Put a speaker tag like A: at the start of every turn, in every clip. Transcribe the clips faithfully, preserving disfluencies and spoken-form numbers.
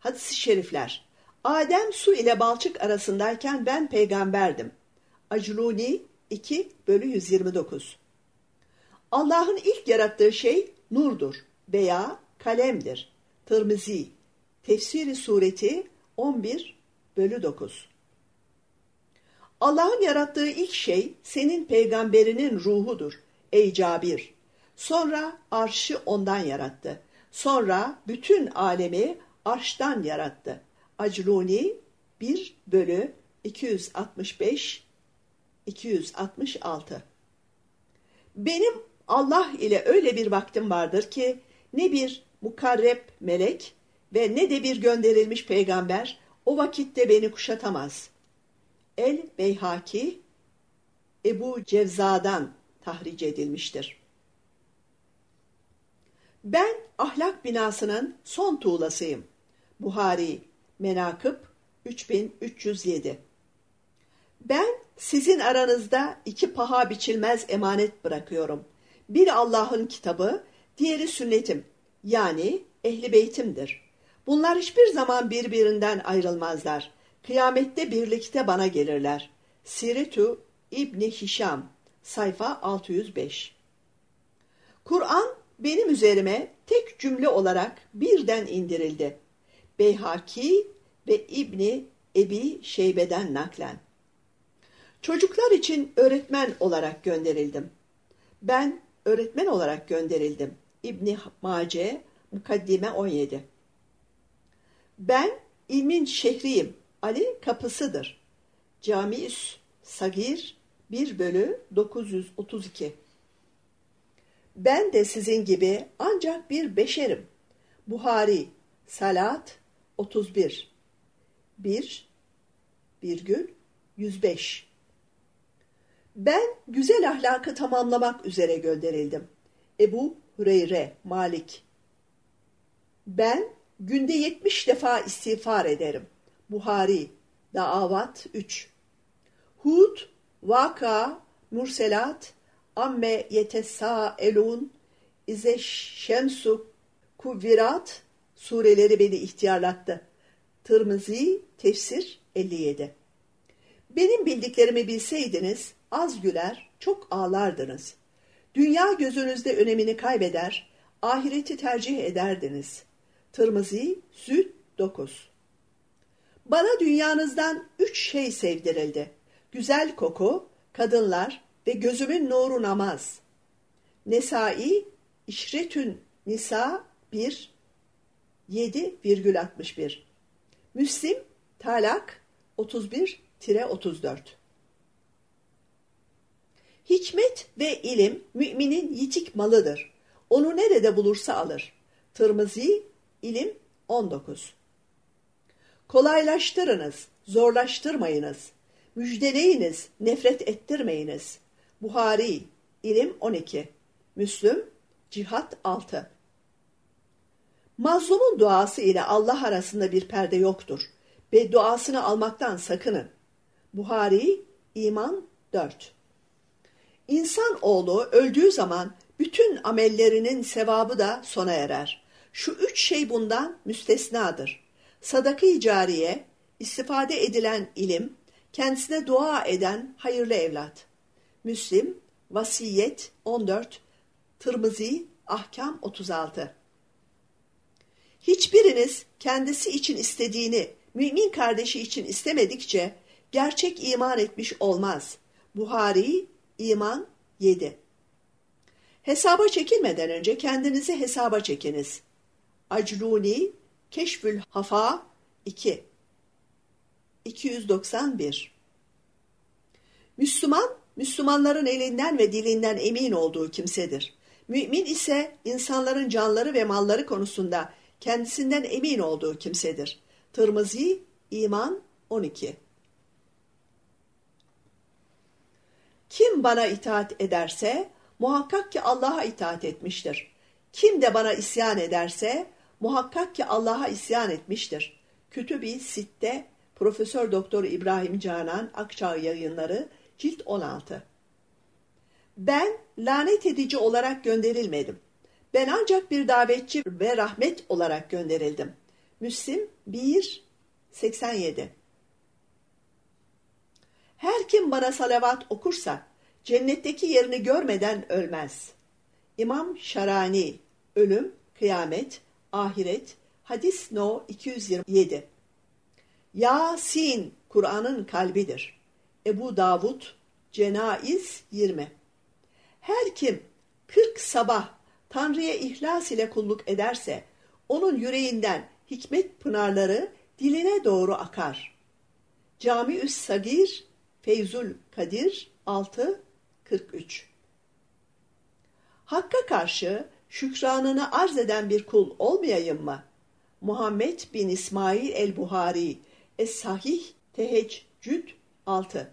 A: Hadis-i şerifler. Adem su ile balçık arasındayken ben peygamberdim. Acluni iki bölü yüz yirmi dokuz. Allah'ın ilk yarattığı şey nurdur veya kalemdir. Tirmizi, Tefsiri Sureti on bir bölü dokuz. Allah'ın yarattığı ilk şey senin peygamberinin ruhudur ey Cabir. Sonra arşı ondan yarattı. Sonra bütün alemi arştan yarattı. Acluni bir bölü iki yüz altmış beş iki yüz altmış altı. Benim Allah ile öyle bir vaktim vardır ki ne bir mukarreb melek ve ne de bir gönderilmiş peygamber o vakitte beni kuşatamaz. El-Beyhaki Ebu Cevza'dan tahric edilmiştir. Ben ahlak binasının son tuğlasıyım. Buhari, Menakıb üç bin üç yüz yedi. Ben sizin aranızda iki paha biçilmez emanet bırakıyorum. Biri Allah'ın kitabı, diğeri sünnetim, yani ehli beytimdir. Bunlar hiçbir zaman birbirinden ayrılmazlar. Kıyamette birlikte bana gelirler. Siretü İbni Hişam, sayfa altı yüz beş. Kur'an benim üzerime tek cümle olarak birden indirildi. Beyhaki ve İbni Ebi Şeybe'den naklen. Çocuklar için öğretmen olarak gönderildim. Ben öğretmen olarak gönderildim. İbni Mace, Mukaddime on yedi. Ben ilmin şehriyim. Ali kapısıdır. Cami-ü's Sagir bir bölü dokuz yüz otuz iki. Ben de sizin gibi ancak bir beşerim. Buhari, Salat otuz bir. bir virgül yüz beş. Ben güzel ahlakı tamamlamak üzere gönderildim. Ebu Hureyre, Malik. Ben günde yetmiş defa istiğfar ederim. Buhari, Daavat üç. Hud, Vaka, Murselat, Amme yetesâelûn, İzeşşemsu, Kuvvirat sureleri beni ihtiyarlattı. Tirmizi, Tefsir elli yedi. Benim bildiklerimi bilseydiniz, az güler, çok ağlardınız. Dünya gözünüzde önemini kaybeder, ahireti tercih ederdiniz. Tirmizi, Züd dokuz. Bana dünyanızdan üç şey sevdirildi. Güzel koku, kadınlar ve gözümün nuru namaz. Nesai, İşretün Nisa bir, yedi virgül altmış bir. Müslim, Talak otuz bir otuz dört. Hikmet ve ilim müminin yitik malıdır. Onu nerede bulursa alır. Tirmizi, İlim on dokuz. Kolaylaştırınız, zorlaştırmayınız. Müjdeleyiniz, nefret ettirmeyiniz. Buhari, İlim on iki. Müslüm, Cihat altı. Mazlumun duası ile Allah arasında bir perde yoktur. Bedduasını almaktan sakının. Buhari, İman dört. İnsan oğlu öldüğü zaman bütün amellerinin sevabı da sona erer. Şu üç şey bundan müstesnadır. Sadaka-i cariye, istifade edilen ilim, kendisine dua eden hayırlı evlat. Müslim, Vasiyet on dört, Tirmizi, Ahkam otuz altı. Hiçbiriniz kendisi için istediğini mümin kardeşi için istemedikçe gerçek iman etmiş olmaz. Buhari, İman yedi. Hesaba çekilmeden önce kendinizi hesaba çekiniz. Acluni, Keşfül Hafa iki. iki yüz doksan bir. Müslüman, Müslümanların elinden ve dilinden emin olduğu kimsedir. Mümin ise insanların canları ve malları konusunda kendisinden emin olduğu kimsedir. Tirmizi, İman on iki. Kim bana itaat ederse muhakkak ki Allah'a itaat etmiştir. Kim de bana isyan ederse muhakkak ki Allah'a isyan etmiştir. Kütüb-i Sitte, Profesör Doktor İbrahim Canan, Akçağ Yayınları, Cilt on altı. Ben lanet edici olarak gönderilmedim. Ben ancak bir davetçi ve rahmet olarak gönderildim. Müslim bir seksen yedi. Her kim bana salavat okursa cennetteki yerini görmeden ölmez. İmam Şarani, Ölüm, Kıyamet, Ahiret, Hadis No iki yüz yirmi yedi. Yasin, Kur'an'ın kalbidir. Ebu Davud, Cenaiz yirmi. Her kim kırk sabah Tanrı'ya ihlas ile kulluk ederse, onun yüreğinden hikmet pınarları diline doğru akar. Cami-ü's Sagir, Feyzul Kadir altı kırk üç. Hakka karşı şükranını arz eden bir kul olmayayım mı? Muhammed bin İsmail el-Buhari, Es-Sahih Teheccüd altı.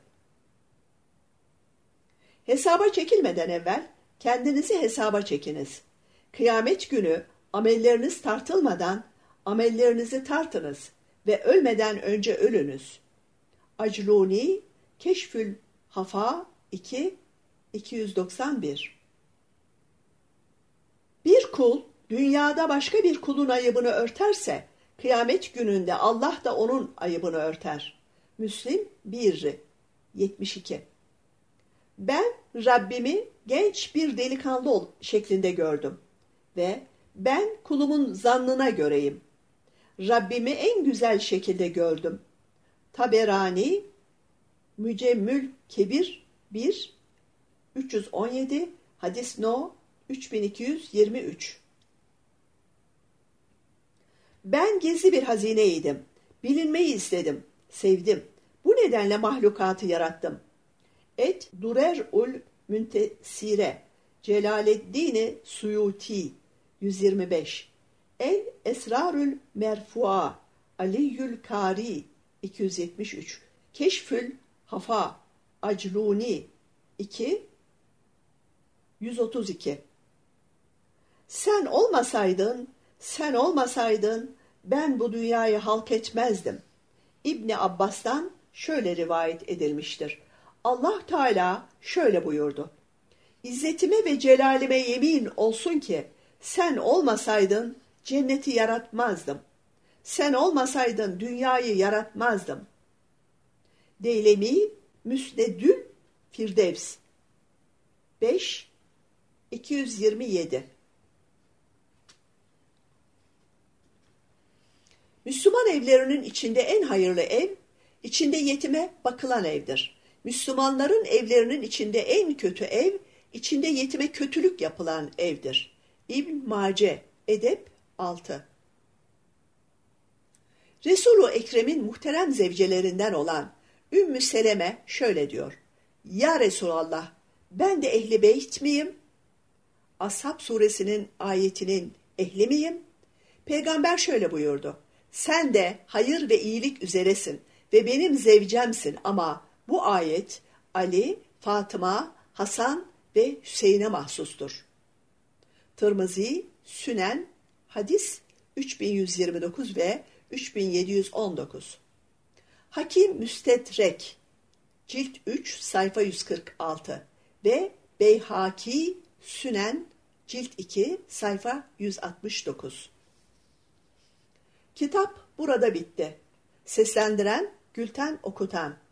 A: Hesaba çekilmeden evvel kendinizi hesaba çekiniz. Kıyamet günü amelleriniz tartılmadan amellerinizi tartınız ve ölmeden önce ölünüz. Acluni, Keşfül Hafa iki iki yüz doksan bir. Bir kul dünyada başka bir kulun ayıbını örterse, kıyamet gününde Allah da onun ayıbını örter. Müslim bir yetmiş iki. Ben Rabbimi genç bir delikanlı ol şeklinde gördüm ve ben kulumun zannına göreyim. Rabbimi en güzel şekilde gördüm. Taberani, Mücemmül Kebir bir üç yüz on yedi, Hadis No üç bin iki yüz yirmi üç. Ben gizli bir hazineydim. Bilinmeyi istedim, sevdim. Bu nedenle mahlukatı yarattım. Et Durer'ul Müntesire, Celaleddin Suyuti yüz yirmi beş. El Esrarül Merfua, Aliyyül Kari iki yüz yetmiş üç. Keşfül Hafa, Acluni iki yüz otuz iki. Sen olmasaydın, sen olmasaydın ben bu dünyayı halk etmezdim. İbni Abbas'tan şöyle rivayet edilmiştir. Allah Teala şöyle buyurdu. İzzetime ve celalime yemin olsun ki sen olmasaydın cenneti yaratmazdım. Sen olmasaydın dünyayı yaratmazdım. Deylemi Müsnedül Firdevs beş iki yüz yirmi yedi. Müslüman evlerinin içinde en hayırlı ev, içinde yetime bakılan evdir. Müslümanların evlerinin içinde en kötü ev, içinde yetime kötülük yapılan evdir. İbn Mace, Edep altı. Resul-u Ekrem'in muhterem zevcelerinden olan Ümmü Seleme şöyle diyor. Ya Resulallah, ben de ehli beyt miyim? Ashab suresinin ayetinin ehli miyim? Peygamber şöyle buyurdu. Sen de hayır ve iyilik üzeresin ve benim zevcemsin ama bu ayet Ali, Fatıma, Hasan ve Hüseyin'e mahsustur. Tirmizi, Sünen, Hadis üç bin yüz yirmi dokuz ve üç bin yedi yüz on dokuz. Hakim Müstedrek, Cilt üç, sayfa yüz kırk altı ve Beyhaki, Sünen, Cilt iki, sayfa yüz altmış dokuz. Kitap burada bitti. Seslendiren Gülten Okutan.